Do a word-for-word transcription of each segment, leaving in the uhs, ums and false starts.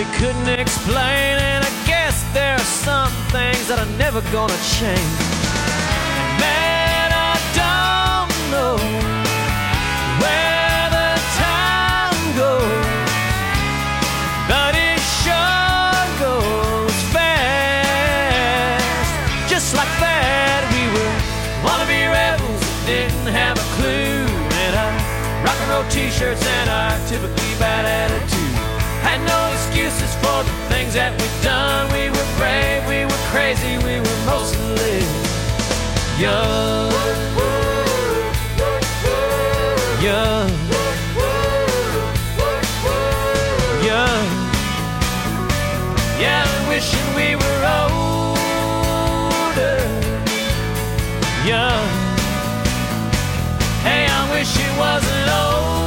we couldn't explain, and I guess there are some things that are never gonna change. And man, I don't know where the time goes, but it sure goes fast. Just like that, we were wannabe rebels, didn't have a clue, and our rock and roll t-shirts and our typically bad attitude. Had no excuses for the things that we've done. We were brave, we were crazy, we were mostly young. Young. Young. Yeah, wishing we were older. Young. Hey, I wish it wasn't over.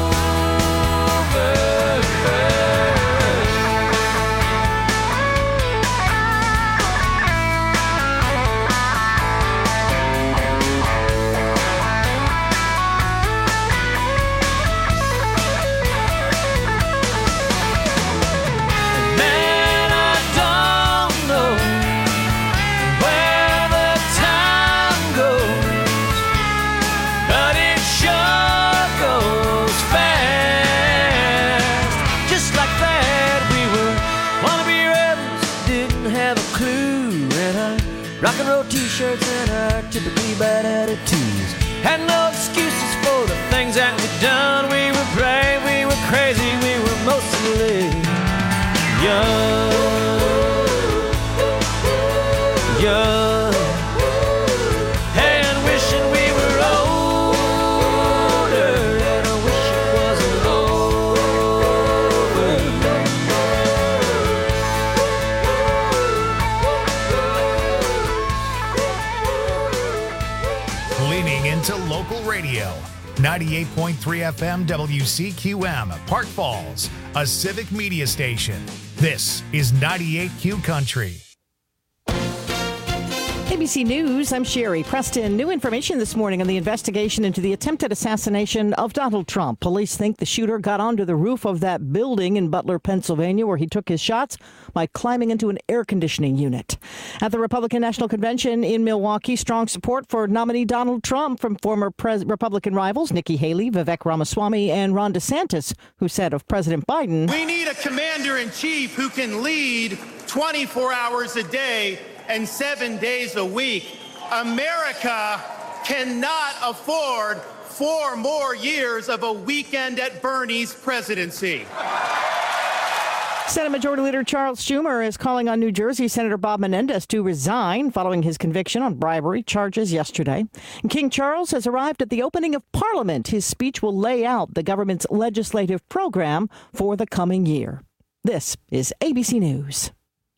Rock and roll t-shirts and our typically bad attitudes. Had no excuses for the things that we've done. We were brave, we were crazy, we were mostly young. Young. Hey, and wishing we were older, and I wish it wasn't To local radio, ninety-eight point three F M W C Q M, Park Falls, a civic media station. This is ninety-eight Q Country. A B C News, I'm Sherry Preston. New information this morning on the investigation into the attempted assassination of Donald Trump. Police think the shooter got onto the roof of that building in Butler, Pennsylvania, where he took his shots by climbing into an air conditioning unit. At the Republican National Convention in Milwaukee, strong support for nominee Donald Trump from former pres- Republican rivals Nikki Haley, Vivek Ramaswamy, and Ron DeSantis, who said of President Biden, "We need a commander-in-chief who can lead twenty-four hours a day and seven days a week. America cannot afford four more years of a weekend at Bernie's presidency." Senate Majority Leader Charles Schumer is calling on New Jersey Senator Bob Menendez to resign following his conviction on bribery charges yesterday. And King Charles has arrived at the opening of Parliament. His speech will lay out the government's legislative program for the coming year. This is A B C News.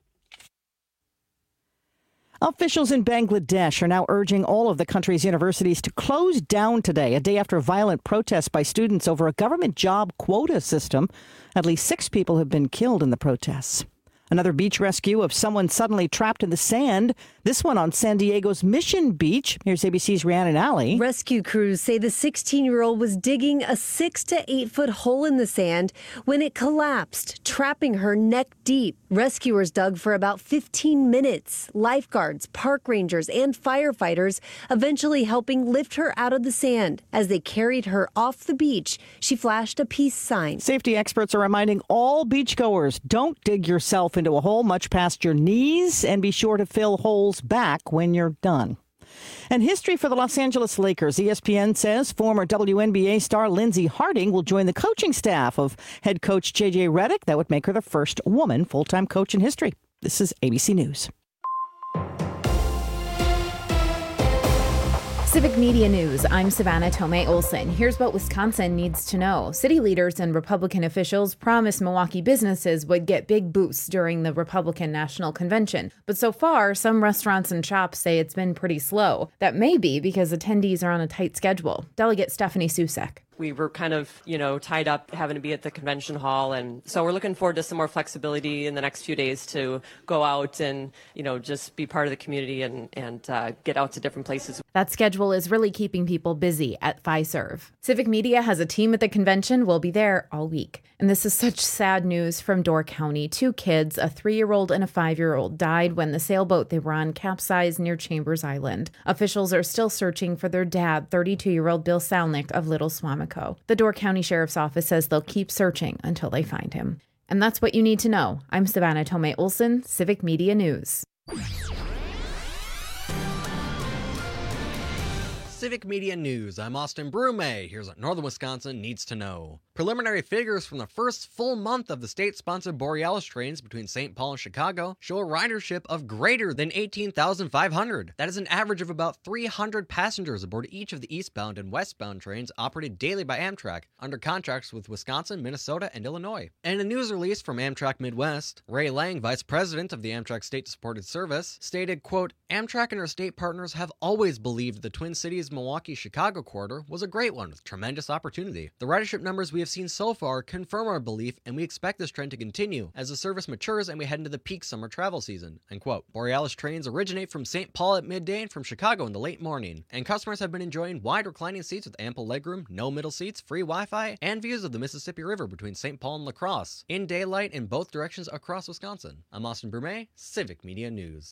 Officials in Bangladesh are now urging all of the country's universities to close down today, a day after violent protests by students over a government job quota system. At least six people have been killed in the protests. Another beach rescue of someone suddenly trapped in the sand. This one on San Diego's Mission Beach. Here's A B C's Rhiannon Alley. Rescue crews say the sixteen-year-old was digging a six to eight foot hole in the sand when it collapsed, trapping her neck deep. Rescuers dug for about fifteen minutes. Lifeguards, park rangers, and firefighters eventually helping lift her out of the sand. As they carried her off the beach, she flashed a peace sign. Safety experts are reminding all beachgoers, don't dig yourself into a hole much past your knees, and be sure to fill holes back when you're done. And history for the Los Angeles Lakers. E S P N says former W N B A star Lindsey Harding will join the coaching staff of head coach J J Redick. That would make her the first woman full-time coach in history. This is A B C News. Civic Media News, I'm Savannah Tomei Olson. Here's what Wisconsin needs to know. City leaders and Republican officials promised Milwaukee businesses would get big boosts during the Republican National Convention. But so far, some restaurants and shops say it's been pretty slow. That may be because attendees are on a tight schedule. Delegate Stephanie Susek. We were kind of, you know, tied up having to be at the convention hall. And so we're looking forward to some more flexibility in the next few days to go out and, you know, just be part of the community and, and uh, get out to different places. That schedule is really keeping people busy at Fiserv. Civic Media has a team at the convention. We'll be there all week. And this is such sad news from Door County. Two kids, a three-year-old and a five-year-old, died when the sailboat they were on capsized near Chambers Island. Officials are still searching for their dad, thirty-two-year-old Bill Salnick of Little Swamico. The Door County Sheriff's Office says they'll keep searching until they find him. And that's what you need to know. I'm Savannah Tomei Olson, Civic Media News. Civic Media News, I'm Austin Brume. Here's what Northern Wisconsin needs to know. Preliminary figures from the first full month of the state-sponsored Borealis trains between Saint Paul and Chicago show a ridership of greater than eighteen thousand five hundred. That is an average of about three hundred passengers aboard each of the eastbound and westbound trains operated daily by Amtrak, under contracts with Wisconsin, Minnesota, and Illinois. And a news release from Amtrak Midwest, Ray Lang, vice president of the Amtrak State-Supported Service, stated, quote, Amtrak and our state partners have always believed the Twin Cities Milwaukee-Chicago corridor was a great one with tremendous opportunity. The ridership numbers we have seen so far confirm our belief, and we expect this trend to continue as the service matures and we head into the peak summer travel season, end quote. Borealis trains originate from Saint Paul at midday and from Chicago in the late morning, and customers have been enjoying wide reclining seats with ample legroom, no middle seats, free Wi-Fi, and views of the Mississippi River between Saint Paul and La Crosse, in daylight in both directions across Wisconsin. I'm Austin Brume, Civic Media News.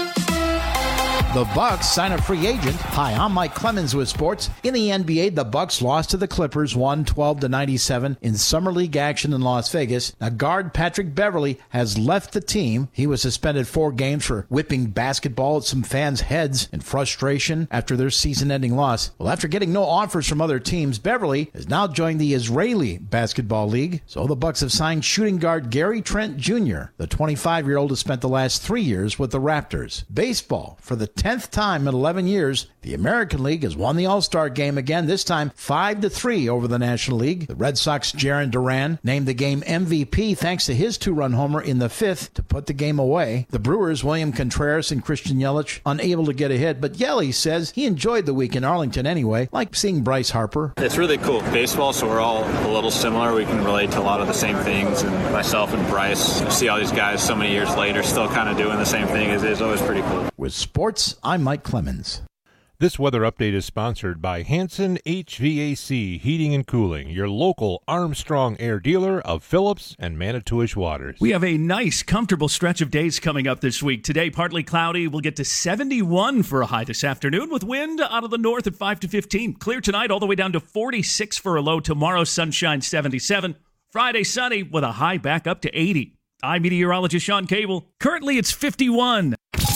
The Bucks sign a free agent. Hi, I'm Mike Clemens with sports. In the N B A, the Bucks lost to the Clippers one twelve to ninety-seven in Summer League action in Las Vegas. Now, guard Patrick Beverly has left the team. He was suspended four games for whipping basketball at some fans' heads in frustration after their season-ending loss. Well, after getting no offers from other teams, Beverly has now joined the Israeli Basketball League. So the Bucks have signed shooting guard Gary Trent Junior The twenty-five-year-old has spent the last three years with the Raptors. Baseball, for the tenth time in eleven years, the American League has won the All-Star game again, this time five to three over the National League. The Red Sox' Jarren Duran named the game M V P thanks to his two-run homer in the fifth to put the game away. The Brewers' William Contreras and Christian Yelich unable to get a hit, but Yelich says he enjoyed the week in Arlington anyway, like seeing Bryce Harper. It's really cool. Baseball, so we're all a little similar. We can relate to a lot of the same things, and myself and Bryce, I see all these guys so many years later still kind of doing the same thing. It's, it's always pretty cool. With sports, I'm Mike Clemens. This weather update is sponsored by Hanson H V A C Heating and Cooling, your local Armstrong Air dealer of Phillips and Manitowish Waters. We have a nice, comfortable stretch of days coming up this week. Today, partly cloudy. We'll get to seventy-one for a high this afternoon with wind out of the north at five to fifteen. Clear tonight all the way down to forty-six for a low. Tomorrow, sunshine seventy-seven. Friday, sunny with a high back up to eighty. I'm meteorologist Sean Cable. Currently, it's fifty-one.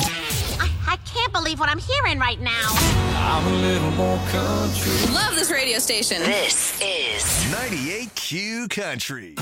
I can't believe what I'm hearing right now. I'm a little more country. Love this radio station. This is ninety-eight Q Country.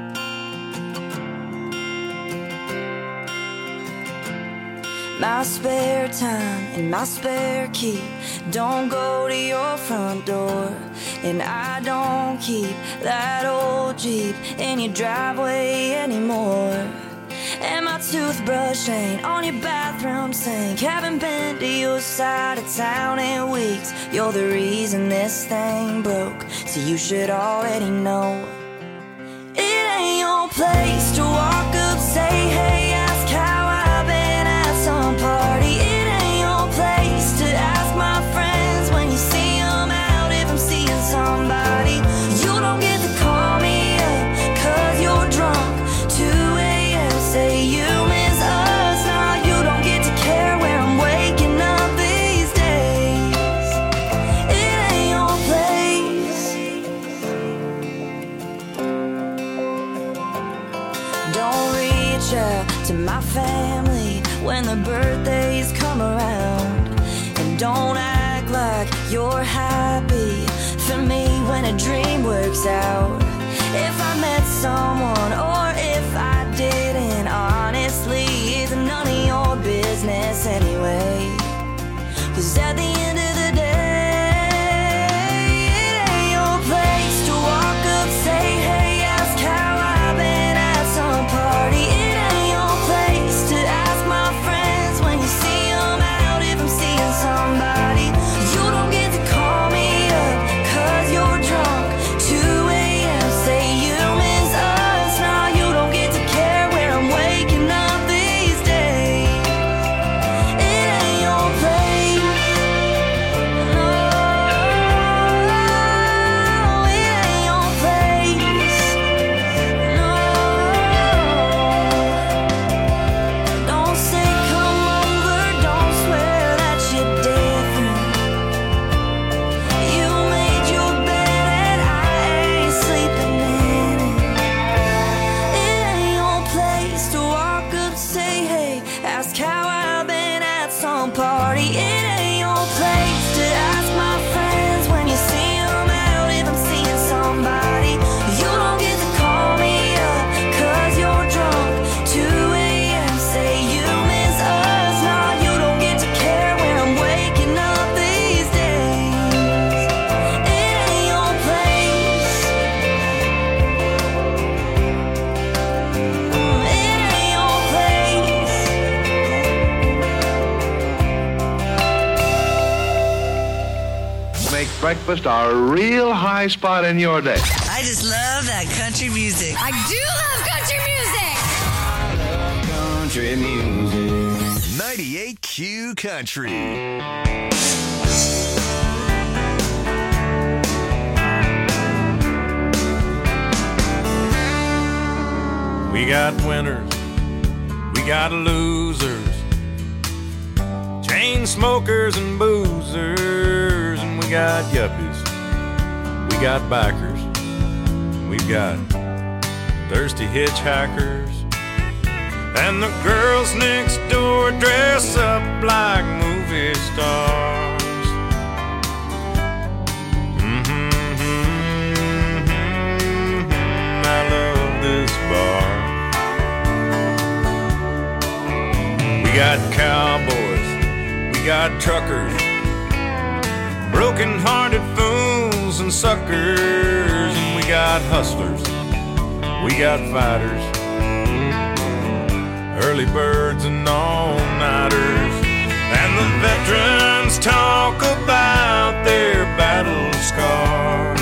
My spare time and my spare key don't go to your front door, and I don't keep that old Jeep in your driveway anymore. And my toothbrush ain't on your bathroom sink. Haven't been to your side of town in weeks. You're the reason this thing broke, so you should already know. It ain't your place to walk up, say hey, ask how I've been at some party. It ain't your place to ask my friends when you see them out if I'm seeing somebody. You don't get to call me up cause you're drunk. two a.m. say you miss us. Now you don't get to care where I'm waking up these days. It ain't your place. Don't reach out to my family when the birthdays come around, and don't act like you're happy for me when a dream works out. If I met someone or if I didn't, honestly, it's none of your business anyway. Cause at the end of the day, it ain't your place to walk up, say hey, ask how I've been at some party. It ain't your place to ask my friends when you see them out if I'm seeing somebody. You don't get to call me up cause you're drunk. breakfast are a real high spot in your day. I just love that country music. I do love country music. I love country music. ninety-eight Q Country. We got winners, we got losers, chain smokers and boozers, and we got yuppies, we got bikers, we've got thirsty hitchhikers, and the girls next door dress up like movie stars. Mm-hmm, mm-hmm, I love this bar. We got cowboys, we got truckers, broken-hearted fools and suckers, and we got hustlers, we got fighters, early birds and all-nighters, and the veterans talk about their battle scars.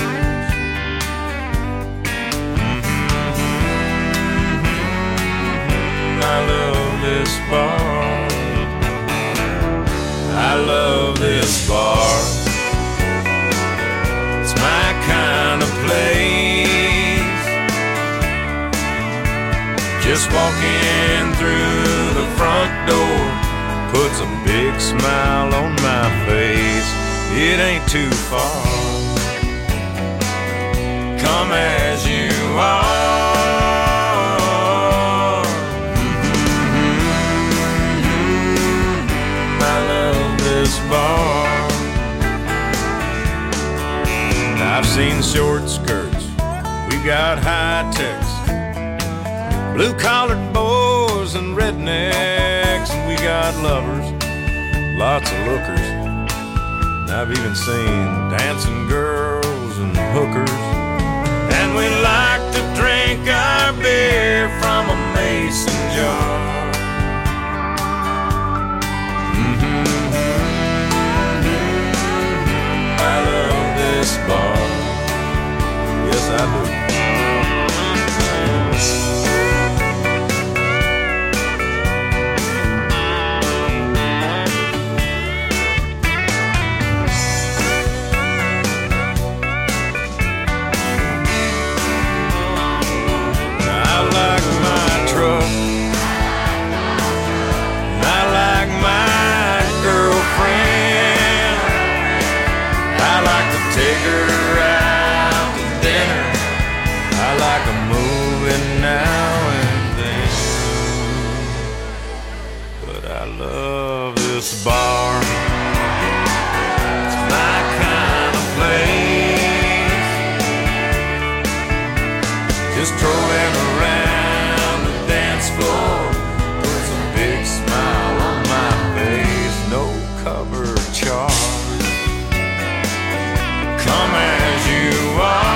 Mm-hmm, I love this bar. I love this bar. It's my kind of place. Just walking through the front door puts a big smile on my face. It ain't too far. Come as you are. Bar. I've seen short skirts, we've got high techs, blue-collared boys and rednecks, and we got lovers, lots of lookers. And I've even seen dancing girls and hookers. And we like to drink our beer from a mason jar. This bar, yes I do. I like my truck, I like my girlfriend, I like to take her out to dinner. I like a movie now and then. But I love this bar. It's my kind of place. Just strolling around the dance floor puts a big smile on my face. No cover charge. Come as you are.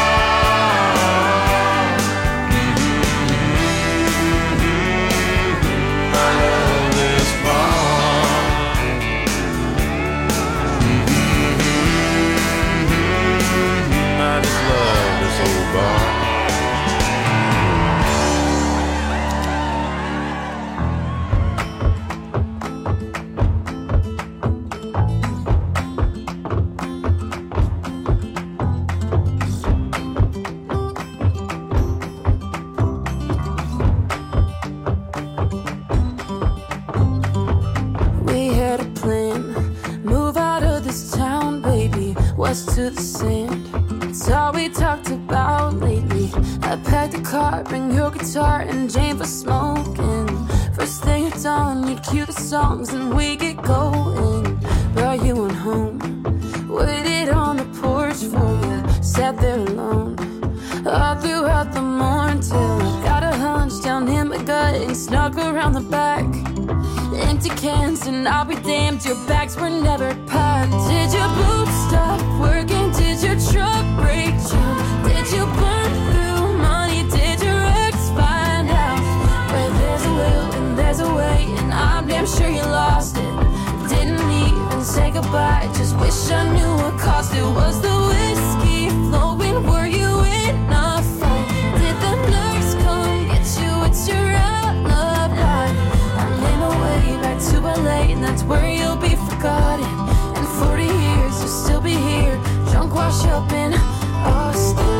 Mm-hmm. I love this bar. Mm-hmm. I just love this old bar. To the sand, it's all we talked about lately. I packed the car, bring your guitar and Jane for smoking. First thing at dawn, you cue the songs and we get going. Brought you on home, waited on the porch for you, sat there alone all throughout the morning till I got a hunch down in my gut and snuck around the back. Empty cans and I'll be damned, your bags were never packed. Did your boots stop working? Did your truck break down? Did you burn through money? Did your ex find out? Where there's a will and there's a way, and I'm damn sure you lost it. Didn't even say goodbye, just wish I knew what cost it. it? Was the whiskey flowing? Were you in a fight? Did the nurse come get you? It's your alibi. I'm in a way back to L A, and that's where you'll be forgotten. In forty years, you'll still be here, drunk, wash up in Austin.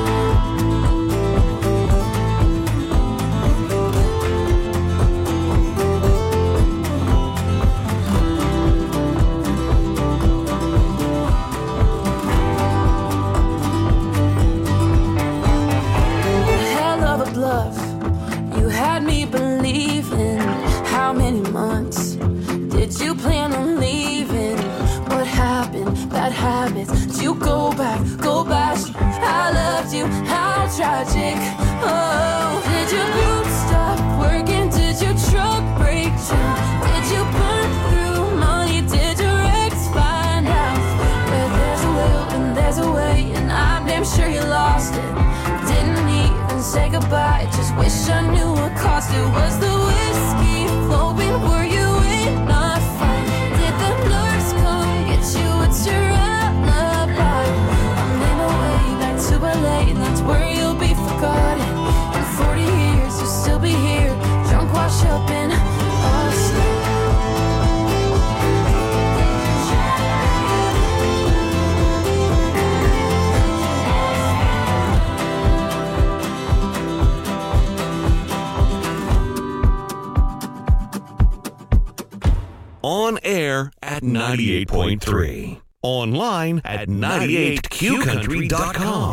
You had me believing. How many months did you plan on leaving? What happened? Bad habits. Did you go back? Go back. I loved you. How tragic. Oh, did your boots stop working? Did your truck break down? Did you burn through money? Did your ex find out? Where there's a will and there's a way, and I'm damn sure you lost it. Didn't even say goodbye, just wish I knew what cost it. Was the whiskey flowing? Were you in a fight? Did the nurse come get you? It's your alibi. I'm in a way back to L A, and that's where you'll be forgotten. In forty years, you'll still be here, drunk, wash up in Austin. On air at ninety-eight point three. Online at ninety-eight q country dot com.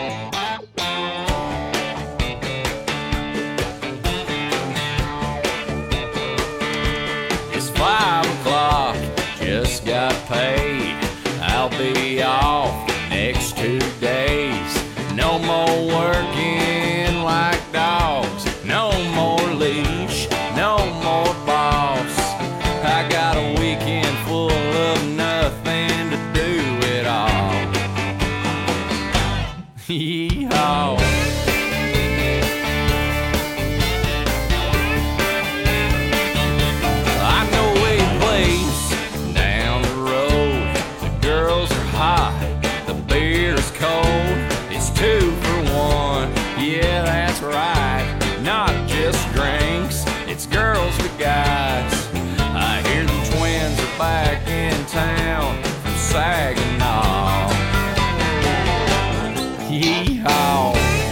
It's five o'clock, just got paid. I'll be off next two days. No more working like dogs. No more leash, no more boss. I got a weekend full of nothing to do at all. Yee-haw. I know a place down the road. The girls are hot, the beer's cold. It's two for one, yeah, that's right. Not just drinks, it's girls with guys. I hear the twins are back in town from Saginaw. Yee-haw.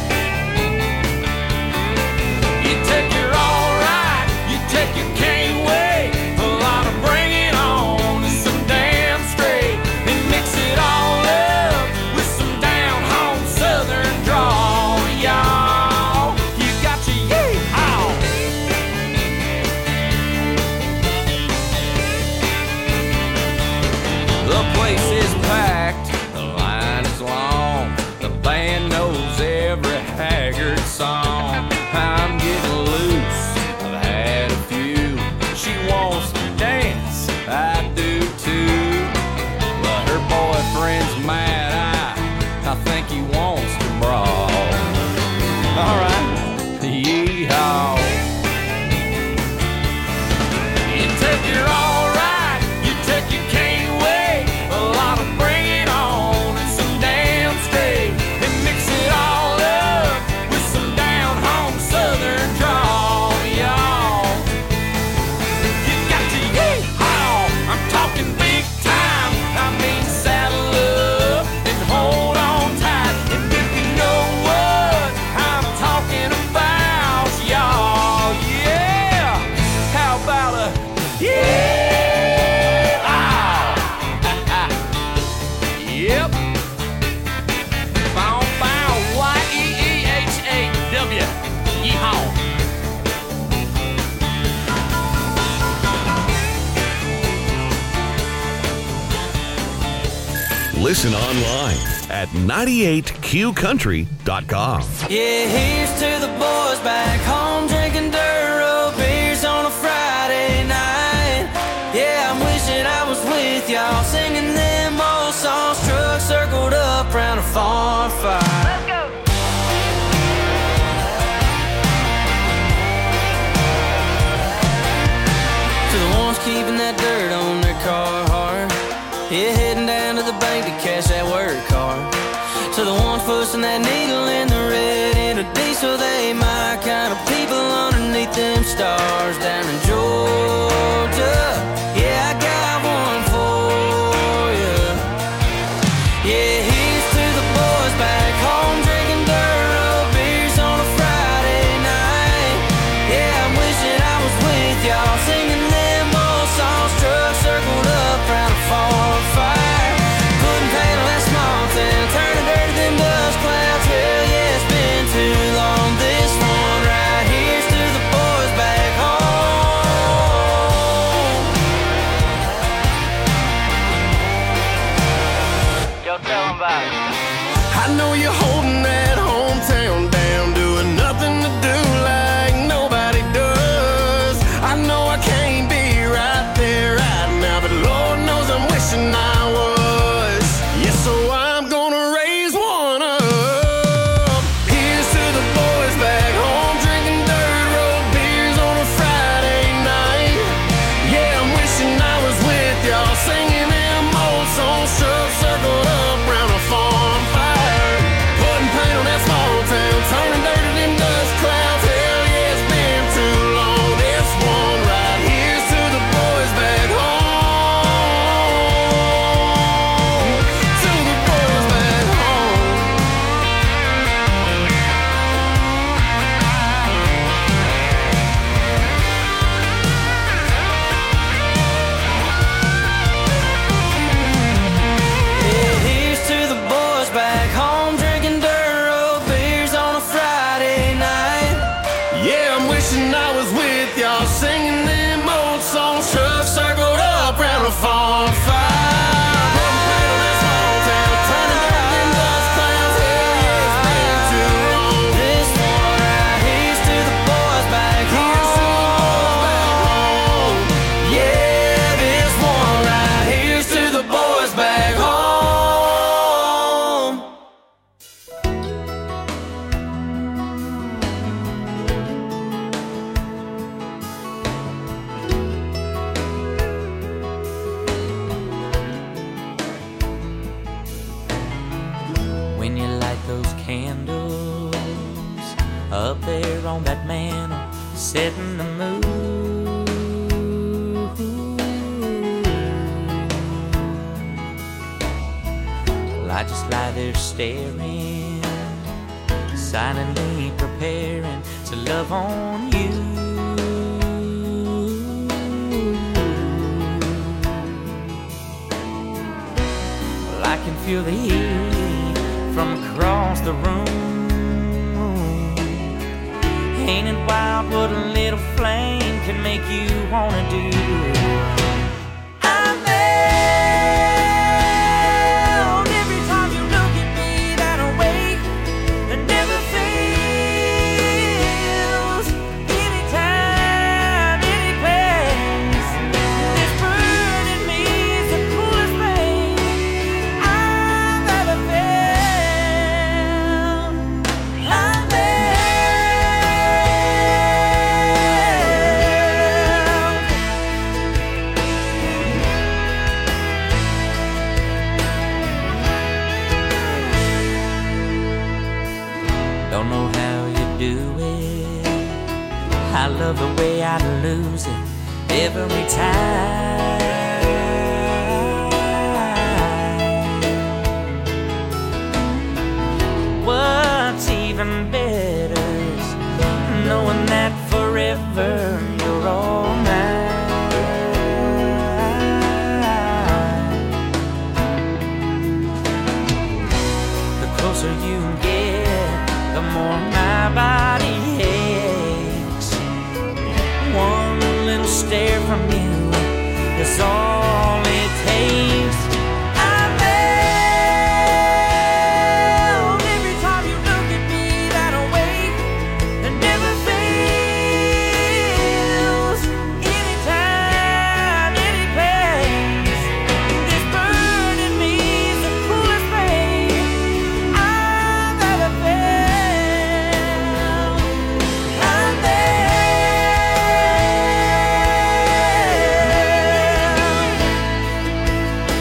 You take your alright, you take your can't wait. A lot of bring it on and some damn straight. And mix it all up with some down home southern drawl, y'all. You got your yee-haw. The place is packed, the line is long. The band knows every Haggard song. I'm getting loose, I've had a few. She wants to dance, I do too. But her boyfriend's mad, I, I think he wants to brawl. Alright, yee-haw. You take your alright, you take your can't wait. A lot of bring it on and some damn straight. And mix it all up with some down home southern drawl, y'all. You got your yee-haw. I'm talking big time. I mean saddle up and hold on tight. And if you know what I'm talking about, y'all, yeah. How about a yeah? Yep. Bow, bow, Y E E H A W. Yeehaw. Listen online at ninety-eight q country dot com. Yeah, here's to the boys back home drinking dirt road beers on a Friday night. Yeah, I'm wishing I was with y'all singing them old songs. Truck circled up round a farm fire. Let's go. To the ones keeping that dirt on their car hard. Yeah, heading down to the bank to cash that work card. To the ones pushing that needle in the red in a diesel, they my kind of people underneath them stars down in Georgia. Yeah, I got one for you. Yeah, here's to the boys back home drinking dirt road beers on a Friday night. Yeah, I'm wishing I was with y'all singing them old songs, trucks circled up round a farm fire. Putting paint on that small town, turning dirt to them dust clouds. Hell yeah, it's been too long. This one right here's to the boys back home. Yo, tell them about it. I know you're holding that hometown down, doing nothing to do like nobody does. I know I can't be right there right now, but Lord knows I'm wishing I was. Yeah, so I'm gonna raise one up. Here's to the boys back home drinking dirt road beers on a Friday night. Yeah, I'm wishing I was with y'all singing them old songs, trucks circled up round a farm fire. Putting paint on that small town, turning dirt to them dust clouds. Hell yeah, it's been too long. This one right here's to the boys back home. To the boys back home. Yeah, here's to the boys back home drinking dirt road beers on a Friday night. Yeah, I'm wishing I was with y'all singing them old songs, trucks circled up round a farm fire. Putting paint on that small town, turning dirt to them dust clouds. Hell yeah, it's been too long. This one right here's to the boys back Here's to the boys back home. Yeah, this one right here's to the boys back home. When you light those candles up there on that mantle, setting the mood. Well, I just lie there staring, silently preparing to love on you. Well, I can feel the heat from across the room. Ain't it wild what a little flame can make you wanna do? I'm bound every time you look at me that way that never fails. Anytime, any place, this burn in me is the coolest thing I've ever felt. I'm don't know how you do it. I love the way I lose it every time. What's even better is knowing that forever you're all mine. The closer you get, the more my body aches. One little stare from you is all it takes. I'm bound every time you look at me that way that never fails. Anytime, any place, this burn in me is the coolest thing I've ever felt. I'm there.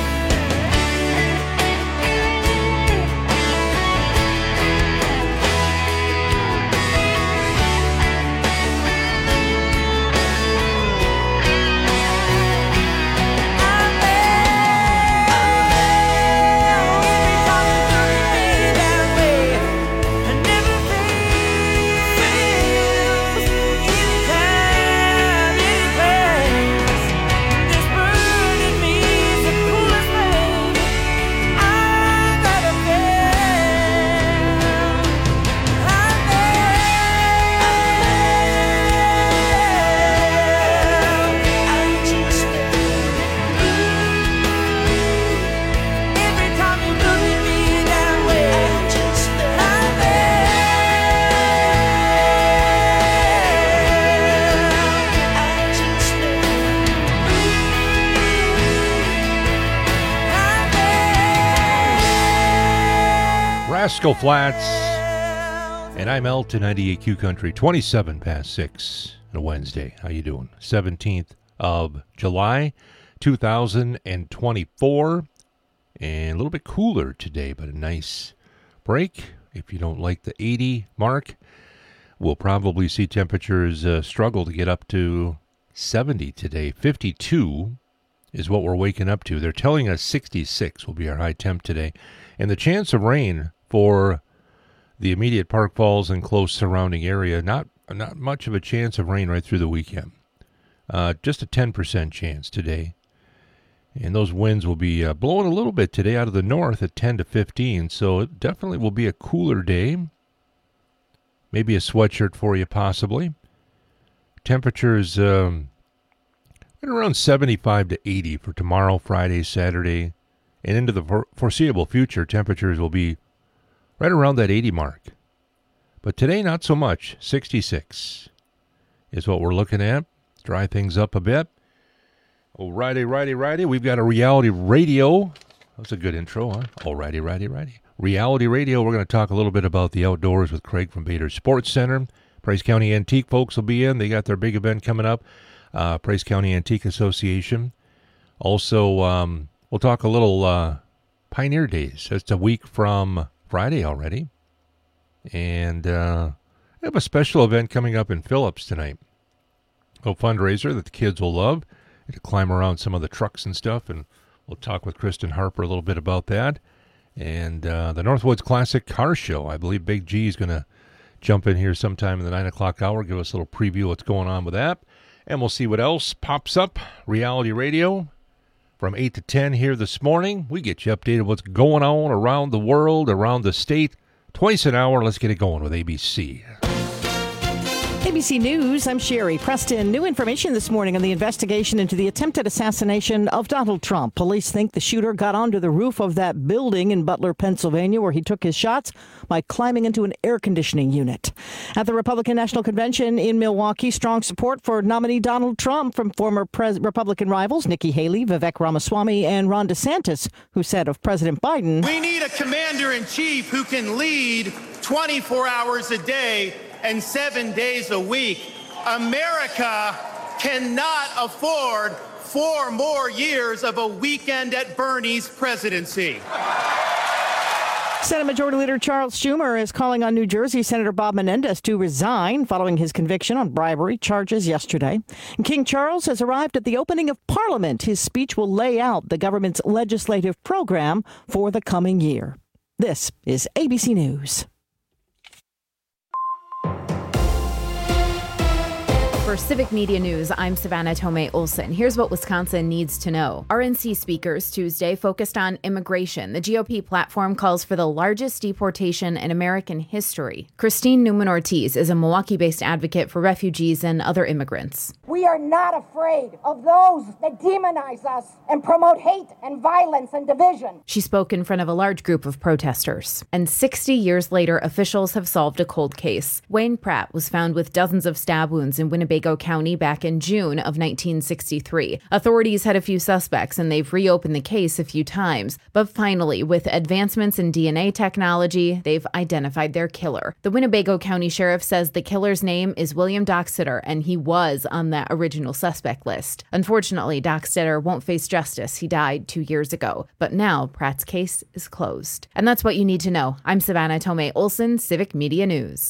Rascal Flats. And I'm Elton, ninety-eight Q Country, twenty-seven past six on a Wednesday. How you doing? seventeenth of July, two thousand twenty-four. And a little bit cooler today, but a nice break. If you don't like the eighty mark, we'll probably see temperatures uh, struggle to get up to seventy today. fifty-two is what we're waking up to. They're telling us sixty-six will be our high temp today. And the chance of rain for the immediate Park Falls and close surrounding area, not not much of a chance of rain right through the weekend. Uh, just a ten percent chance today. And those winds will be uh, blowing a little bit today out of the north at ten to fifteen, so it definitely will be a cooler day. Maybe a sweatshirt for you, possibly. Temperatures um, right around seventy-five to eighty for tomorrow, Friday, Saturday, and into the for- foreseeable future. Temperatures will be right around that eighty mark. But today, not so much. sixty-six is what we're looking at. Dry things up a bit. Alrighty, righty, righty. We've got a reality radio. That's a good intro, huh? Alrighty, righty, righty. Reality radio. We're going to talk a little bit about the outdoors with Craig from Bader Sports Center. Price County Antique folks will be in. They got their big event coming up. Uh, Price County Antique Association. Also, um, we'll talk a little uh, Pioneer Days. That's a week from Friday already. And uh, we have a special event coming up in Phillips tonight. A fundraiser that the kids will love. To climb around some of the trucks and stuff, and we'll talk with Kristen Harper a little bit about that. And uh, the Northwoods Classic Car Show. I believe Big G is going to jump in here sometime in the nine o'clock hour, give us a little preview of what's going on with that. And we'll see what else pops up. Reality Radio from eight to ten here this morning. We get you updated what's going on around the world, around the state. Twice an hour. Let's get it going with A B C. A B C News, I'm Sherry Preston. New information this morning on the investigation into the attempted assassination of Donald Trump. Police think the shooter got onto the roof of that building in Butler, Pennsylvania, where he took his shots by climbing into an air conditioning unit. At the Republican National Convention in Milwaukee, strong support for nominee Donald Trump from former pres- Republican rivals Nikki Haley, Vivek Ramaswamy, and Ron DeSantis, who said of President Biden, "We need a commander-in-chief who can lead twenty-four hours a day and seven days a week. America cannot afford four more years of a weekend at Bernie's presidency." Senate Majority Leader Charles Schumer is calling on New Jersey Senator Bob Menendez to resign following his conviction on bribery charges yesterday. And King Charles has arrived at the opening of Parliament. His speech will lay out the government's legislative program for the coming year. This is A B C News. For Civic Media News, I'm Savannah Tomei Olson. Here's what Wisconsin needs to know. R N C speakers Tuesday focused on immigration. The G O P platform calls for the largest deportation in American history. Christine Newman-Ortiz is a Milwaukee-based advocate for refugees and other immigrants. We are not afraid of those that demonize us and promote hate and violence and division. She spoke in front of a large group of protesters. And sixty years later, officials have solved a cold case. Wayne Pratt was found with dozens of stab wounds in Winnebago County back in June of nineteen sixty-three. Authorities had a few suspects and they've reopened the case a few times. But finally, with advancements in D N A technology, they've identified their killer. The Winnebago County Sheriff says the killer's name is William Dockstader and he was on that original suspect list. Unfortunately, Dockstader won't face justice. He died two years ago. But now Pratt's case is closed. And that's what you need to know. I'm Savannah Tomei Olson, Civic Media News.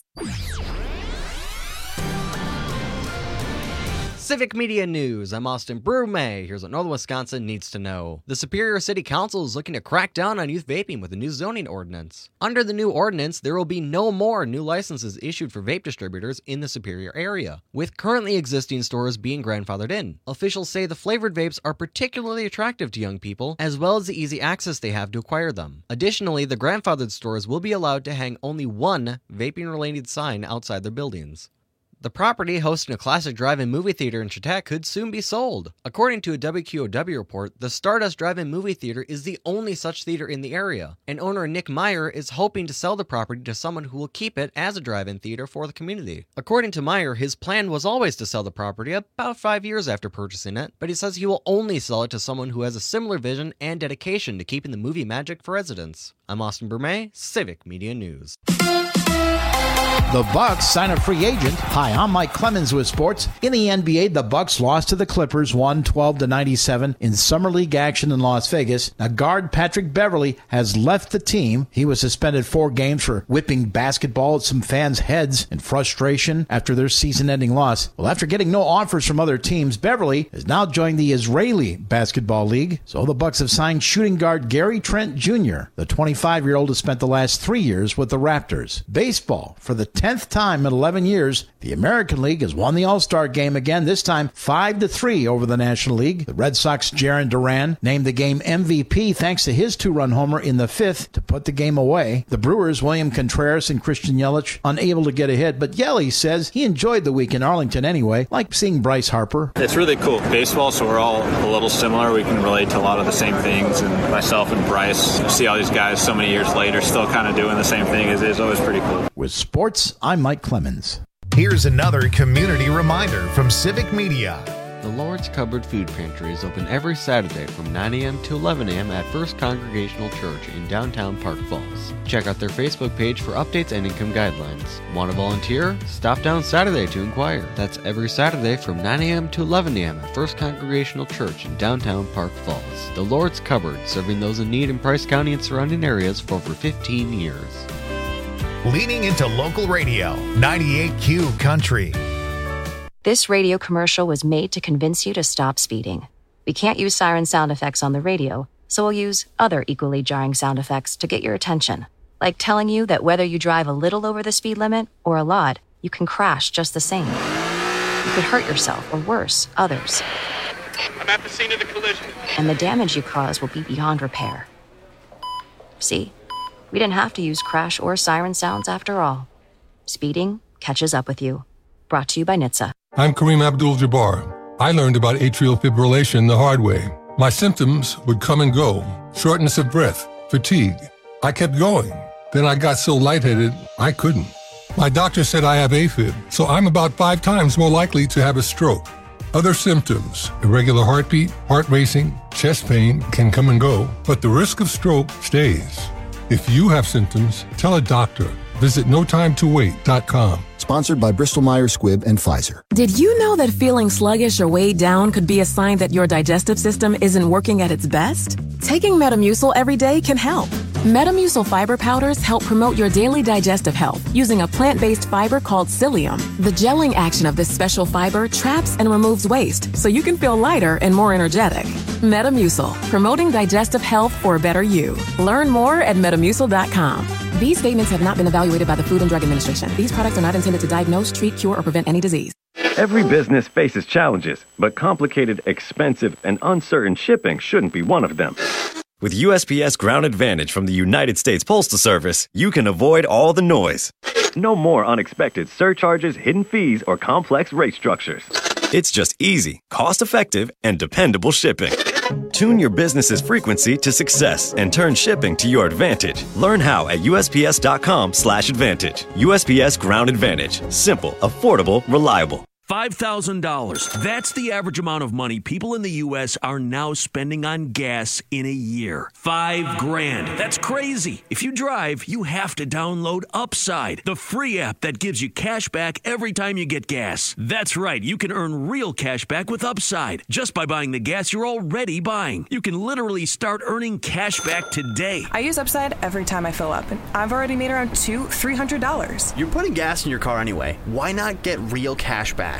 Civic Media News, I'm Austin Brumey. Here's what Northern Wisconsin needs to know. The Superior City Council is looking to crack down on youth vaping with a new zoning ordinance. Under the new ordinance, there will be no more new licenses issued for vape distributors in the Superior area, with currently existing stores being grandfathered in. Officials say the flavored vapes are particularly attractive to young people, as well as the easy access they have to acquire them. Additionally, the grandfathered stores will be allowed to hang only one vaping-related sign outside their buildings. The property, hosting a classic drive-in movie theater in Chautauqua, could soon be sold. According to a W Q O W report, the Stardust Drive-In Movie Theater is the only such theater in the area, and owner Nick Meyer is hoping to sell the property to someone who will keep it as a drive-in theater for the community. According to Meyer, his plan was always to sell the property about five years after purchasing it, but he says he will only sell it to someone who has a similar vision and dedication to keeping the movie magic for residents. I'm Austin Brumet, Civic Media News. The Bucks sign a free agent. Hi, I'm Mike Clemens with sports. In the N B A, the Bucks lost to the Clippers one twelve to ninety-seven in Summer League action in Las Vegas. Now, guard Patrick Beverley has left the team. He was suspended four games for whipping basketball at some fans' heads in frustration after their season-ending loss. Well, after getting no offers from other teams, Beverley has now joined the Israeli Basketball League. So the Bucks have signed shooting guard Gary Trent Junior The twenty-five-year-old has spent the last three years with the Raptors. Baseball, for the tenth time in eleven years, the American League has won the All-Star Game again, this time five to three over the National League. The Red Sox' Jarren Duran named the game M V P thanks to his two-run homer in the fifth to put the game away. The Brewers' William Contreras and Christian Yelich unable to get a hit, but Yelly says he enjoyed the week in Arlington anyway, like seeing Bryce Harper. It's really cool. Baseball, so we're all a little similar. We can relate to a lot of the same things, and myself and Bryce, you see all these guys so many years later still kind of doing the same thing. Is is always pretty cool. With sports, I'm Mike Clemens. Here's another community reminder from Civic Media. The Lord's Cupboard Food Pantry is open every Saturday from nine a.m. to eleven a.m. at First Congregational Church in downtown Park Falls. Check out their Facebook page for updates and income guidelines. Want to volunteer? Stop down Saturday to inquire. That's every Saturday from nine a.m. to eleven a.m. at First Congregational Church in downtown Park Falls. The Lord's Cupboard, serving those in need in Price County and surrounding areas for over fifteen years. Leaning into local radio, ninety-eight Q Country. This radio commercial was made to convince you to stop speeding. We can't use siren sound effects on the radio, so we'll use other equally jarring sound effects to get your attention. Like telling you that whether you drive a little over the speed limit or a lot, you can crash just the same. You could hurt yourself or worse, others. I'm at the scene of the collision. And the damage you cause will be beyond repair. See? We didn't have to use crash or siren sounds after all. Speeding catches up with you. Brought to you by N H T S A. I'm Kareem Abdul-Jabbar. I learned about atrial fibrillation the hard way. My symptoms would come and go. Shortness of breath, fatigue. I kept going. Then I got so lightheaded, I couldn't. My doctor said I have AFib, so I'm about five times more likely to have a stroke. Other symptoms, irregular heartbeat, heart racing, chest pain can come and go, but the risk of stroke stays. If you have symptoms, tell a doctor. Visit no time to wait dot com. Sponsored by Bristol Myers Squibb and Pfizer. Did you know that feeling sluggish or weighed down could be a sign that your digestive system isn't working at its best? Taking Metamucil every day can help. Metamucil fiber powders help promote your daily digestive health using a plant-based fiber called psyllium. The gelling action of this special fiber traps and removes waste so you can feel lighter and more energetic. Metamucil, promoting digestive health for a better you. Learn more at metamucil dot com. These statements have not been evaluated by the Food and Drug Administration. These products are not intended to diagnose, treat, cure, or prevent any disease. Every business faces challenges, but complicated, expensive, and uncertain shipping shouldn't be one of them. With U S P S Ground Advantage from the United States Postal Service, you can avoid all the noise. No more unexpected surcharges, hidden fees, or complex rate structures. It's just easy, cost-effective, and dependable shipping. Tune your business's frequency to success and turn shipping to your advantage. Learn how at U S P S dot com slash advantage. U S P S Ground Advantage. Simple, affordable, reliable. five thousand dollars. That's the average amount of money people in the U S are now spending on gas in a year. Five grand. That's crazy. If you drive, you have to download Upside, the free app that gives you cash back every time you get gas. That's right. You can earn real cash back with Upside just by buying the gas you're already buying. You can literally start earning cash back today. I use Upside every time I fill up, and I've already made around two, three hundred dollars. You're putting gas in your car anyway. Why not get real cash back?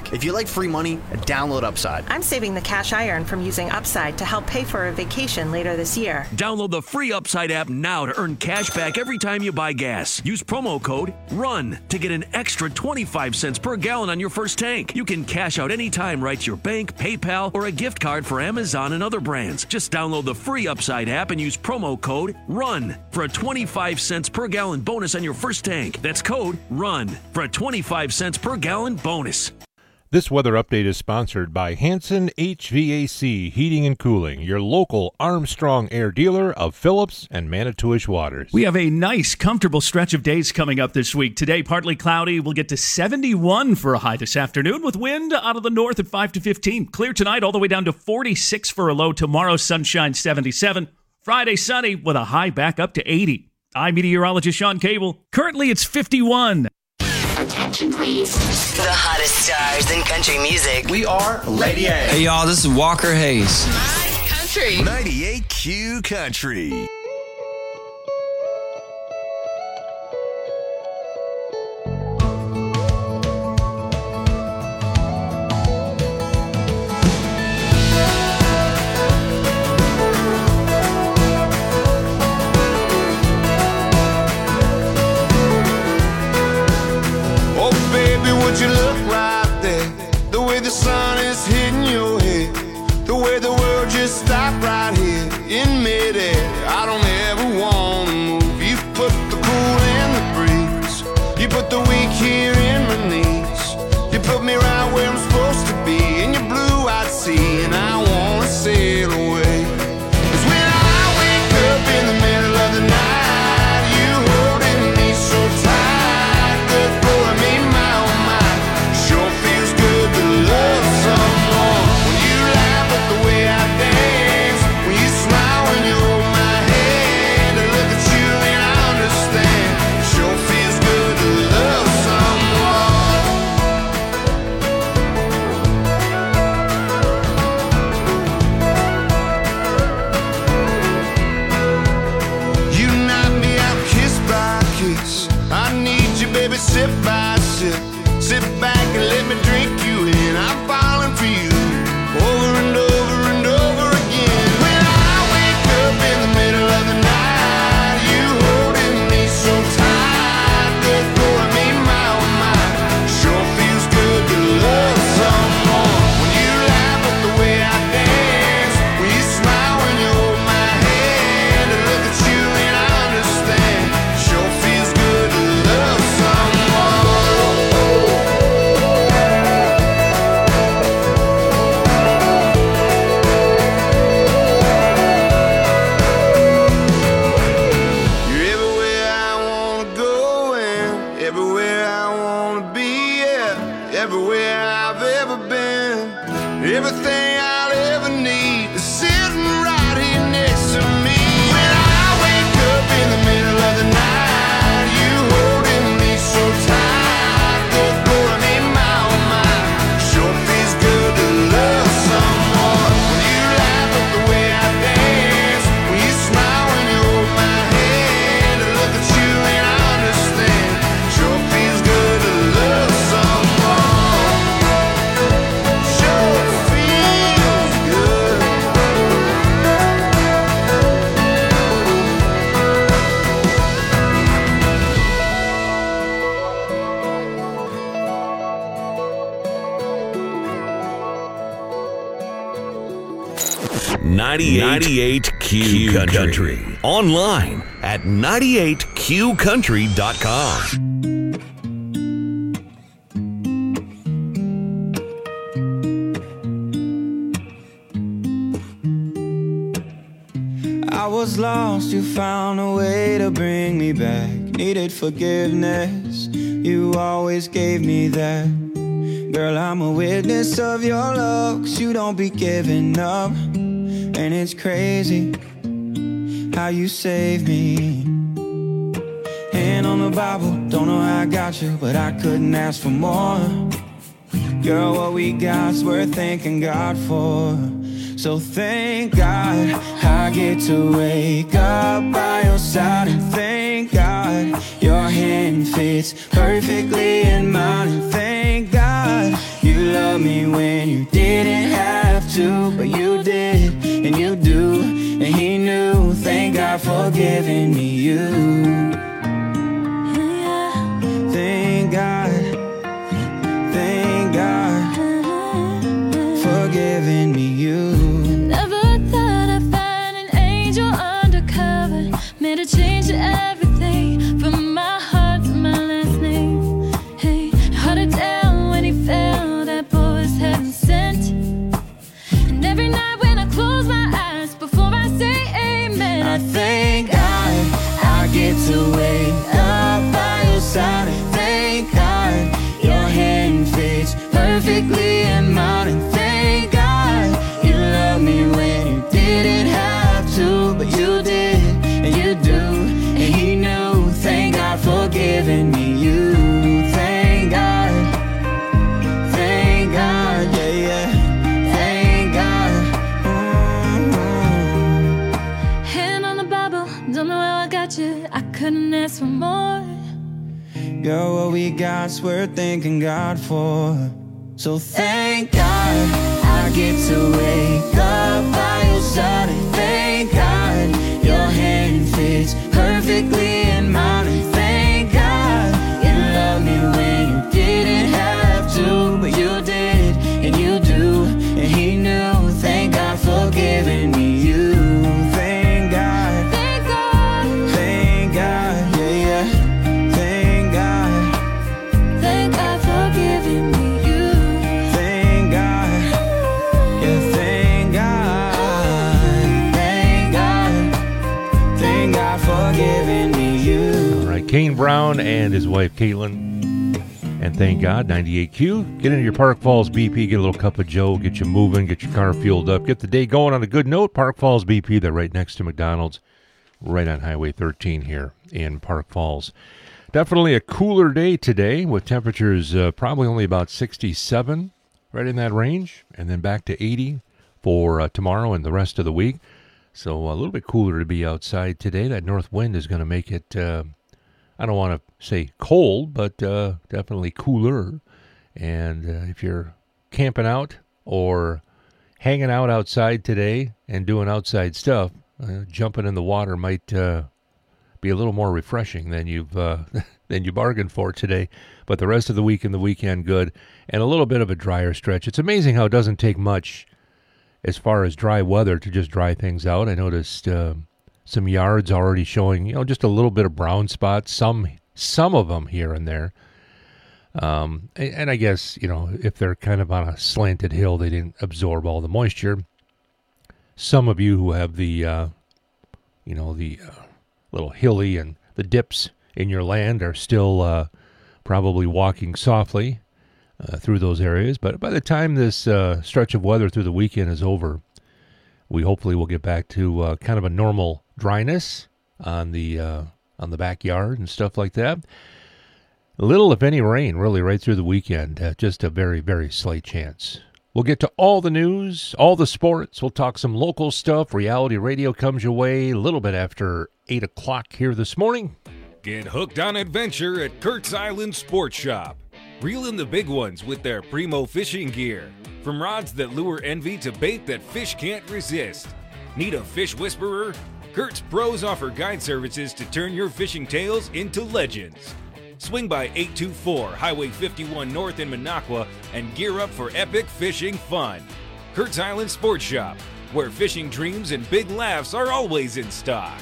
back. If you like free money, download Upside. I'm saving the cash I earn from using Upside to help pay for a vacation later this year. Download the free Upside app now to earn cash back every time you buy gas. Use promo code RUN to get an extra twenty-five cents per gallon on your first tank. You can cash out anytime right to your bank, PayPal, or a gift card for Amazon and other brands. Just download the free Upside app and use promo code RUN for a twenty-five cents per gallon bonus on your first tank. That's code RUN for a twenty-five cents per gallon bonus. This weather update is sponsored by Hanson H V A C Heating and Cooling, your local Armstrong Air dealer of Phillips and Manitowish Waters. We have a nice, comfortable stretch of days coming up this week. Today, partly cloudy. We'll get to seventy-one for a high this afternoon with wind out of the north at five to fifteen. Clear tonight all the way down to forty-six for a low. Tomorrow, sunshine, seventy-seven. Friday, sunny with a high back up to eighty. I'm meteorologist Sean Cable. Currently, it's fifty-one. Attention, please. The hottest stars in country music. We are Lady A. Hey, y'all, this is Walker Hayes. My country. ninety-eight Q Country. Would you look right there? The way the sun is hitting your head, the way the world just stopped right here in midair. I don't ever want to move. You put the cool in the breeze. You put the weak here in my knees. You put me right where I'm supposed to be in your blue-eyed sea, and I want to sail away. 'Cause when I wake up in the middle of the night, you holding me so tight, good for me, my love someone. When you laugh at the way I dance, when you smile when you hold my hand, I look at you and I understand. It sure feels good to love someone. You knock me out kiss by kiss. I need you, baby, sip by sip. Sit back and let me drink you in. I'm falling for you over and over and over again. When I wake up in the middle of the night, you holding me so tight, good for me, my oh my. Sure feels good to love someone. When you laugh at the way I dance, when you smile when you hold my hand, I look at you and I understand. Sure feels good to love someone. Everything I'll ever need is sitting right here next to me. When I wake up in the middle of the night, you holding me so tight, good for me, my oh my. Sure feels good to love someone. When you laugh at the way I dance, when you smile when you hold my hand, I look at you and I understand. Sure feels good to love someone. ninety-eight Q Country. Country. Online at ninety-eight Q country dot com. I was lost, you found a way to bring me back. Needed forgiveness, you always gave me that. Girl, I'm a witness of your love, 'cause you don't be giving up. And it's crazy how you saved me. Hand on the Bible, don't know how I got you, but I couldn't ask for more. Girl, what we got's worth thanking God for. So thank God I get to wake up by your side, and thank God your hand fits perfectly in mine, and thank God You love me when you didn't have to, but you did, and you do, and he knew. Thank God for giving me you. Thank God, thank God for giving me you. Never thought I'd find an angel undercover, made a change to everything, from my heart to my last name. Hey, hard to tell when he fell, that boy was heaven sent. And every night when I close my eyes before I say amen, I thank God I get to wake up by your side. Thank God your hand fits perfectly in mine. And thank God you love me when you didn't have to, but you did, and you do, and he knew. Thank God for giving me you. Thank God, thank God, yeah, yeah. Thank God. Mm-hmm. Hand on the Bible, don't know how I got you, I couldn't ask for more. Girl, what we got's worth thanking God for. So thank God I get to wake up by your side. And thank God your hand fits perfectly in mine. And thank God you love me when you didn't have to, but you did, and you do, and he knew. Thank God for giving me you. Thank God, thank God, thank God, yeah, yeah. Thank God, thank God for giving me you. thank God, yeah, thank God, thank God, thank God for giving me you. All right, Kane Brown and his wife Caitlin. And thank God, ninety-eight Q. Get into your Park Falls B P, get a little cup of Joe, get you moving, get your car fueled up, get the day going on a good note. Park Falls B P, they're right next to McDonald's, right on Highway thirteen here in Park Falls. Definitely a cooler day today with temperatures uh, probably only about sixty-seven, right in that range, and then back to eighty for uh, tomorrow and the rest of the week. So a little bit cooler to be outside today. That north wind is going to make it, uh, I don't want to say cold, but uh, definitely cooler. And uh, if you're camping out or hanging out outside today and doing outside stuff, uh, jumping in the water might uh, be a little more refreshing than you've uh, than you bargained for today. But the rest of the week and the weekend, good. And a little bit of a drier stretch. It's amazing how it doesn't take much as far as dry weather to just dry things out. I noticed uh, some yards already showing, you know, just a little bit of brown spots, some some of them here and there. Um, and, and I guess, you know, if they're kind of on a slanted hill, they didn't absorb all the moisture. Some of you who have the, uh, you know, the uh, little hilly and the dips in your land are still uh, probably walking softly uh, through those areas. But by the time this uh, stretch of weather through the weekend is over, we hopefully will get back to uh, kind of a normal dryness on the uh, on the backyard and stuff like that. Little, if any, rain really right through the weekend. Uh, just a very, very slight chance. We'll get to all the news, all the sports. We'll talk some local stuff. Reality Radio comes your way a little bit after eight o'clock here this morning. Get hooked on adventure at Kurt's Island Sports Shop. Reel in the big ones with their primo fishing gear. From rods that lure envy to bait that fish can't resist. Need a fish whisperer? Kurt's pros offer guide services to turn your fishing tales into legends. Swing by eight two four Highway fifty-one North in Minocqua and gear up for epic fishing fun. Kurt's Island Sports Shop, where fishing dreams and big laughs are always in stock.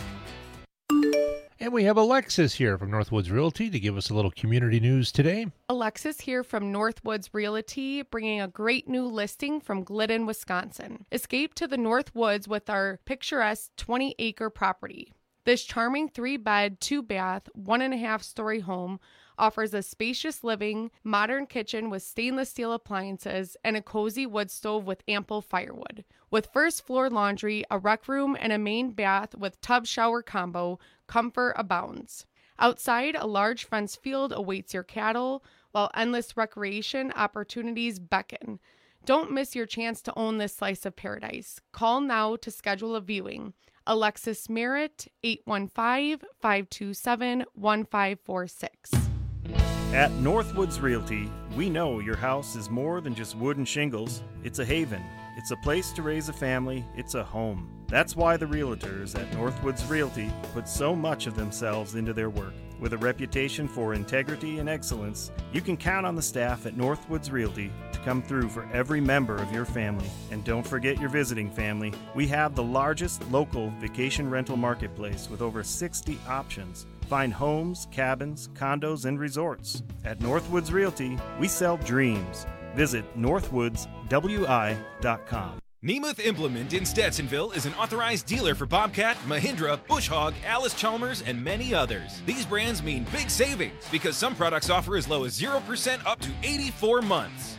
And we have Alexis here from Northwoods Realty to give us a little community news today. Alexis here from Northwoods Realty, bringing a great new listing from Glidden, Wisconsin. Escape to the Northwoods with our picturesque twenty-acre property. This charming three-bed, two-bath, one-and-a-half-story home offers a spacious living, modern kitchen with stainless steel appliances, and a cozy wood stove with ample firewood. With first-floor laundry, a rec room, and a main bath with tub-shower combo, comfort abounds. Outside, a large fenced field awaits your cattle, while endless recreation opportunities beckon. Don't miss your chance to own this slice of paradise. Call now to schedule a viewing. Alexis Merritt, eight one five, five two seven, one five four six. At Northwoods Realty, we know your house is more than just wood and shingles. It's a haven. It's a place to raise a family. It's a home. That's why the realtors at Northwoods Realty put so much of themselves into their work. With a reputation for integrity and excellence, you can count on the staff at Northwoods Realty to come through for every member of your family. And don't forget your visiting family. We have the largest local vacation rental marketplace with over sixty options. Find homes, cabins, condos, and resorts. At Northwoods Realty, we sell dreams. Visit northwoods w i dot com. Nemeth Implement in Stetsonville is an authorized dealer for Bobcat, Mahindra, Bush Hog, Alice Chalmers, and many others. These brands mean big savings because some products offer as low as zero percent up to eighty-four months.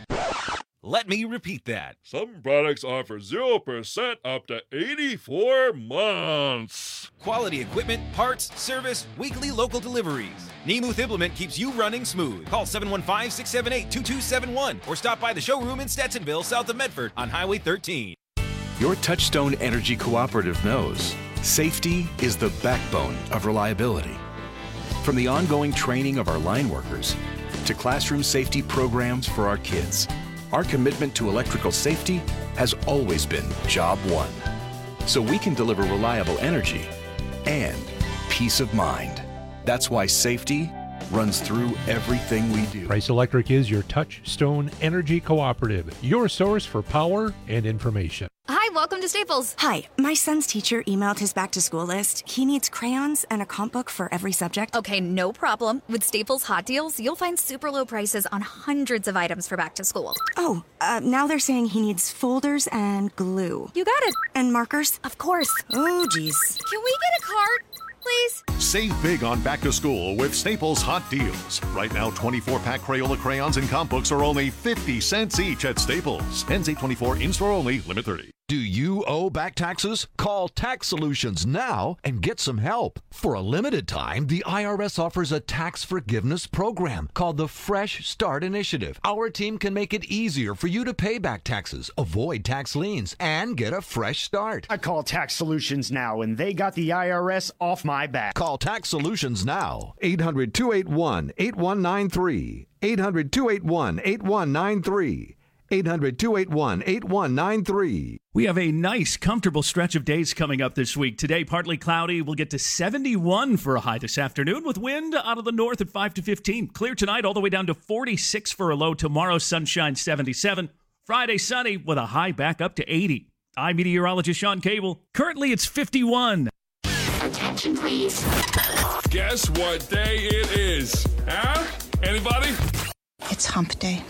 Let me repeat that. Some products offer zero percent up to eighty-four months. Quality equipment, parts, service, weekly local deliveries. Nemeth Implement keeps you running smooth. Call seven one five, six seven eight, two two seven one or stop by the showroom in Stetsonville, south of Medford on Highway thirteen. Your Touchstone Energy Cooperative knows safety is the backbone of reliability. From the ongoing training of our line workers to classroom safety programs for our kids, our commitment to electrical safety has always been job one. So we can deliver reliable energy and peace of mind. That's why safety runs through everything we do. Price Electric is your Touchstone Energy Cooperative, your source for power and information. Hi, welcome to Staples. Hi, my son's teacher emailed his back-to-school list. He needs crayons and a comp book for every subject. Okay, no problem. With Staples Hot Deals, you'll find super low prices on hundreds of items for back to school. Oh, uh, now they're saying he needs folders and glue. You got it. And markers? Of course. Oh, geez. Can we get a card, please? Save big on back to school with Staples Hot Deals. Right now, twenty-four pack Crayola crayons and comp books are only fifty cents each at Staples. Ends eight twenty-four, in-store only, limit thirty. Do you owe back taxes? Call Tax Solutions now and get some help. For a limited time, the I R S offers a tax forgiveness program called the Fresh Start Initiative. Our team can make it easier for you to pay back taxes, avoid tax liens, and get a fresh start. I call Tax Solutions now, and they got the I R S off my back. Call Tax Solutions now. eight hundred, two eight one, eight one nine three. eight hundred, two eight one, eight one nine three. eight hundred, two eight one, eight one nine three. We have a nice, comfortable stretch of days coming up this week. Today, partly cloudy. We'll get to seventy-one for a high this afternoon with wind out of the north at five to fifteen. Clear tonight all the way down to forty-six for a low. Tomorrow, sunshine seventy-seven. Friday, sunny with a high back up to eighty. I'm meteorologist Sean Cable. Currently, it's fifty-one. Attention, please. Guess what day it is? Huh? Anybody? It's hump day.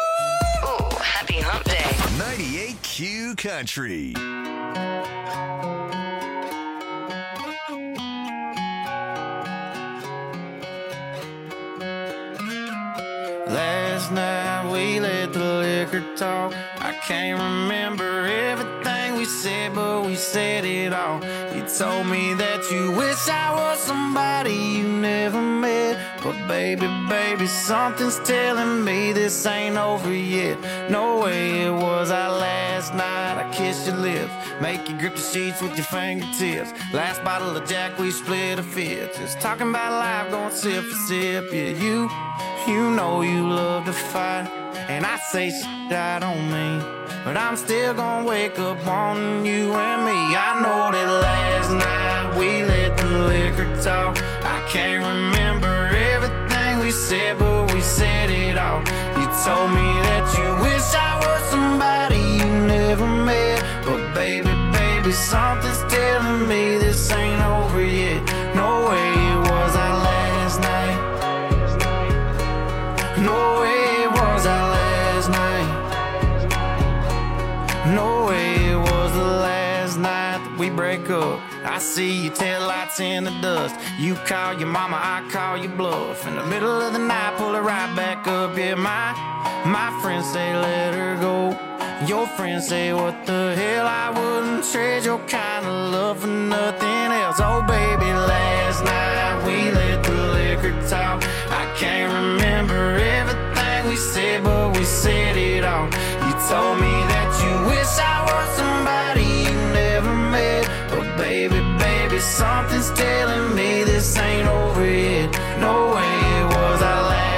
Ooh, happy hump day. ninety-eight Q Country. Last night we let the liquor talk. I can't remember everything we said, but we said it all. You told me that you wish I was somebody you never met. But baby, baby, something's telling me this ain't over yet. No way it was our last night. I kissed your lips, make you grip the sheets with your fingertips. Last bottle of Jack, we split a fifth. Just talking about life, going sip for sip. Yeah, you, you know you love to fight, and I say shit I don't mean, but I'm still gonna wake up wanting you and me. I know that last night we let the liquor talk. I can't remember everything we said, but we said it all. You told me that you wish I was somebody you never met. But baby, baby, something's telling me this ain't over yet. No way it was our last night. No way it was our last night. No way it was the last night that we break up. I see your taillights in the dust. You call your mama, I call your bluff. In the middle of the night, pull her right back up. Yeah, my, my friends say let her go. Your friends say what the hell, I wouldn't trade your kind of love for nothing else. Oh baby, last night we let the liquor talk. I can't remember everything we said, but we said it all. You told me that you wish I was somebody you never met. But baby, baby, something's telling me this ain't over yet. No way it was our last.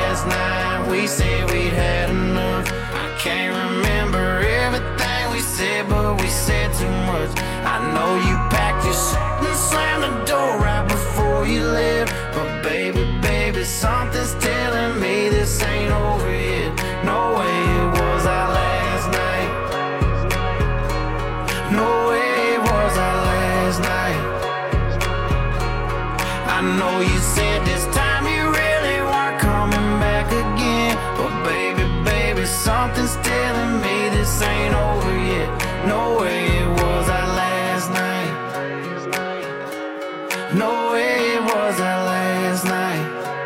but we said too much. I know you packed your shit and slammed the door right before you left. But baby, baby, something's telling me this ain't over yet. No way it was our last night. No way it was our last night. I know you said this time you really weren't coming back again. But baby, baby, something's telling me this ain't over yet. No way it was our last night. No way it was our last night.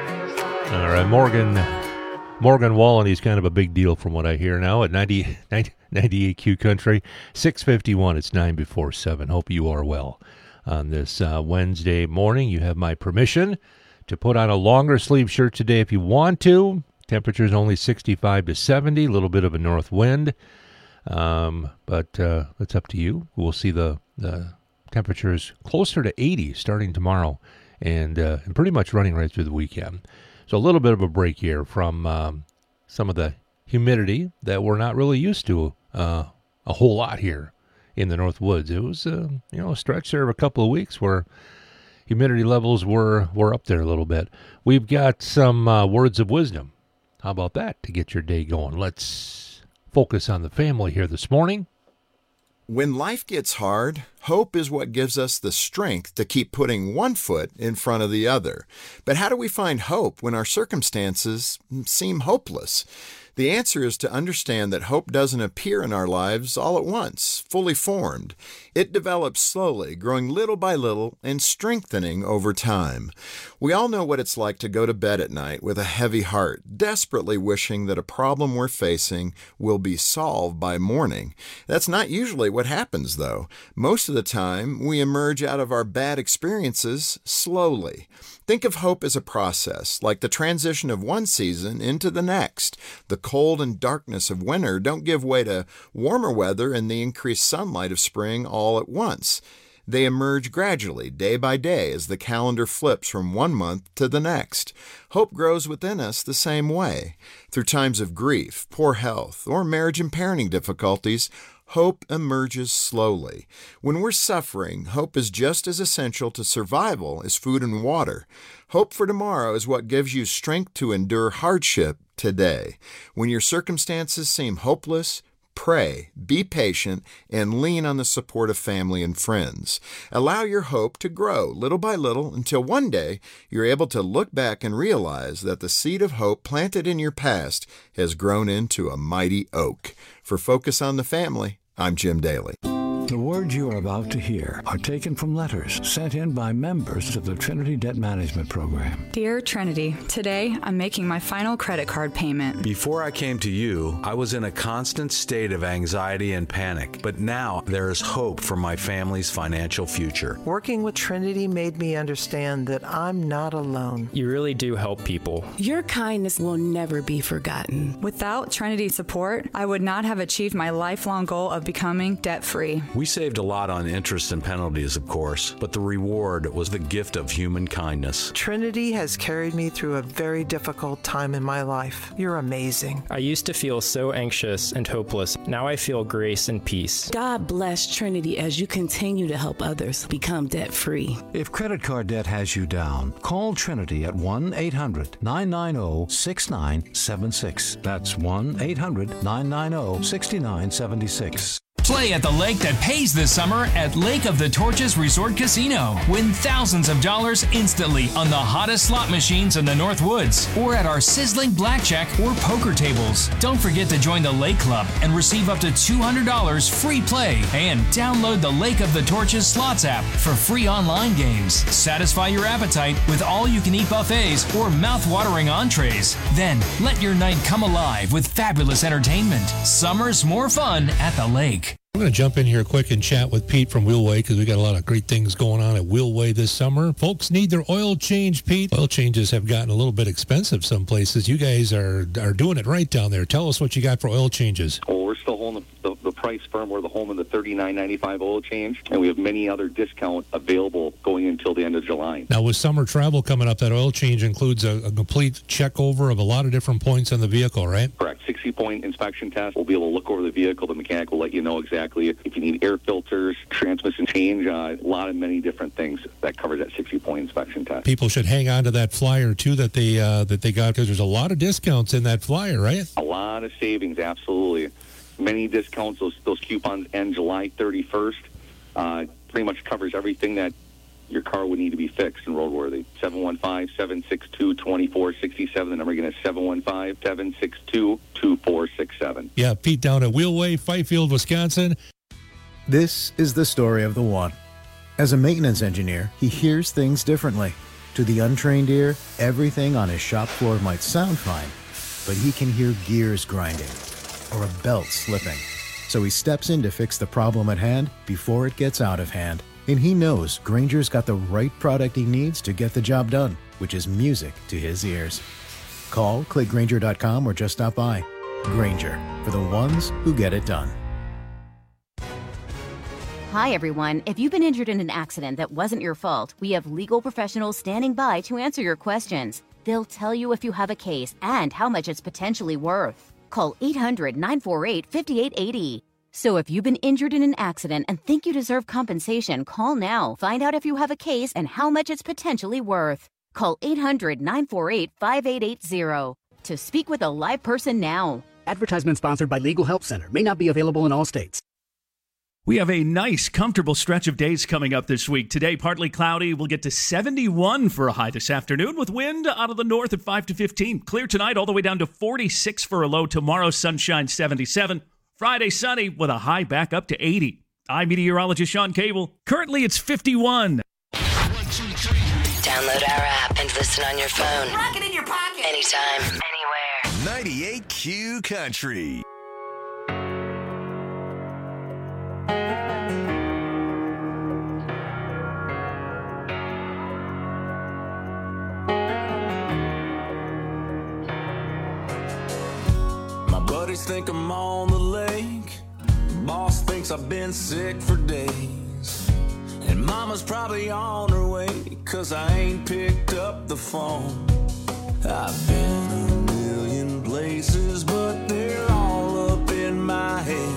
All right, Morgan Morgan Wallen, he's kind of a big deal from what I hear now at ninety, ninety, ninety-eight Q Country. six fifty-one, it's nine before seven. Hope you are well on this uh, Wednesday morning. You have my permission to put on a longer sleeve shirt today if you want to. Temperature's only sixty-five to seventy, a little bit of a north wind. Um, but uh, it's up to you. We'll see the, the temperatures closer to eighty starting tomorrow and, uh, and pretty much running right through the weekend. So a little bit of a break here from um, some of the humidity that we're not really used to uh, a whole lot here in the North Woods. It was uh, you know a stretch there of a couple of weeks where humidity levels were, were up there a little bit. We've got some uh, words of wisdom. How about that to get your day going? Let's focus on the family here this morning. When life gets hard, hope is what gives us the strength to keep putting one foot in front of the other. But how do we find hope when our circumstances seem hopeless? The answer is to understand that hope doesn't appear in our lives all at once, fully formed. It develops slowly, growing little by little and strengthening over time. We all know what it's like to go to bed at night with a heavy heart, desperately wishing that a problem we're facing will be solved by morning. That's not usually what happens, though. Most of the time, we emerge out of our bad experiences slowly. Think of hope as a process, like the transition of one season into the next. The cold and darkness of winter don't give way to warmer weather and the increased sunlight of spring all at once. They emerge gradually, day by day, as the calendar flips from one month to the next. Hope grows within us the same way. Through times of grief, poor health, or marriage and parenting difficulties, hope emerges slowly. When we're suffering, hope is just as essential to survival as food and water. Hope for tomorrow is what gives you strength to endure hardship today. When your circumstances seem hopeless, pray, be patient, and lean on the support of family and friends. Allow your hope to grow little by little until one day you're able to look back and realize that the seed of hope planted in your past has grown into a mighty oak. For Focus on the Family, I'm Jim Daly. The words you are about to hear are taken from letters sent in by members of the Trinity Debt Management Program. Dear Trinity, today I'm making my final credit card payment. Before I came to you, I was in a constant state of anxiety and panic, but now there is hope for my family's financial future. Working with Trinity made me understand that I'm not alone. You really do help people. Your kindness will never be forgotten. Without Trinity's support, I would not have achieved my lifelong goal of becoming debt-free. We saved a lot on interest and penalties, of course, but the reward was the gift of human kindness. Trinity has carried me through a very difficult time in my life. You're amazing. I used to feel so anxious and hopeless. Now I feel grace and peace. God bless Trinity as you continue to help others become debt-free. If credit card debt has you down, call Trinity at one eight hundred nine nine zero six nine seven six. That's one eight hundred nine nine zero six nine seven six. Play at the lake that pays this summer at Lake of the Torches Resort Casino. Win thousands of dollars instantly on the hottest slot machines in the North Woods or at our sizzling blackjack or poker tables. Don't forget to join the Lake Club and receive up to two hundred dollars free play and download the Lake of the Torches Slots app for free online games. Satisfy your appetite with all-you-can-eat buffets or mouth-watering entrees. Then let your night come alive with fabulous entertainment. Summer's more fun at the lake. I'm going to jump in here quick and chat with Pete from Wheelway because we got a lot of great things going on at Wheelway this summer. Folks need their oil change, Pete. Oil changes have gotten a little bit expensive some places. You guys are are doing it right down there. Tell us what you got for oil changes. Oh, we're still holding the, the, the price firm. We're the home of the thirty-nine ninety-five oil change, and we have many other discounts available going until the end of July. Now, with summer travel coming up, that oil change includes a, a complete check over of a lot of different points on the vehicle, right? Correct. sixty-point inspection test. We'll be able to look over the vehicle. The mechanic will let you know exactly exactly. If you need air filters, transmission change, uh, a lot of many different things that covers that sixty-point inspection test. People should hang on to that flyer, too, that they uh, that they got, because there's a lot of discounts in that flyer, right? A lot of savings, absolutely. Many discounts. Those, those coupons end July thirty-first. Uh, pretty much covers everything that your car would need to be fixed and roadworthy. seven one five, seven six two, two four six seven. The number again is seven one five, seven six two, two four six seven. Yeah, Pete down at Wheelway, Fifield, Wisconsin. This is the story of the one. As a maintenance engineer, he hears things differently. To the untrained ear, everything on his shop floor might sound fine, but he can hear gears grinding or a belt slipping. So he steps in to fix the problem at hand before it gets out of hand. And he knows Grainger's got the right product he needs to get the job done, which is music to his ears. Call, click Grainger dot com, or just stop by. Grainger, for the ones who get it done. Hi, everyone. If you've been injured in an accident that wasn't your fault, we have legal professionals standing by to answer your questions. They'll tell you if you have a case and how much it's potentially worth. Call eight hundred, nine four eight, five eight eight zero. So if you've been injured in an accident and think you deserve compensation, call now. Find out if you have a case and how much it's potentially worth. Call eight hundred, nine four eight, five eight eight zero to speak with a live person now. Advertisement sponsored by Legal Help Center. May not be available in all states. We have a nice, comfortable stretch of days coming up this week. Today, partly cloudy. We'll get to seventy-one for a high this afternoon with wind out of the north at five to fifteen. Clear tonight all the way down to forty-six for a low. Tomorrow, sunshine seventy-seven. Friday, sunny with a high back up to eighty. I'm meteorologist Sean Cable. Currently, it's fifty-one. Download our app and listen on your phone. Rock it in your pocket. Anytime, anywhere. ninety-eight Q Country. Think I'm on the lake. Boss thinks I've been sick for days. And mama's probably on her way, cause I ain't picked up the phone. I've been a million places, but they're all up in my head.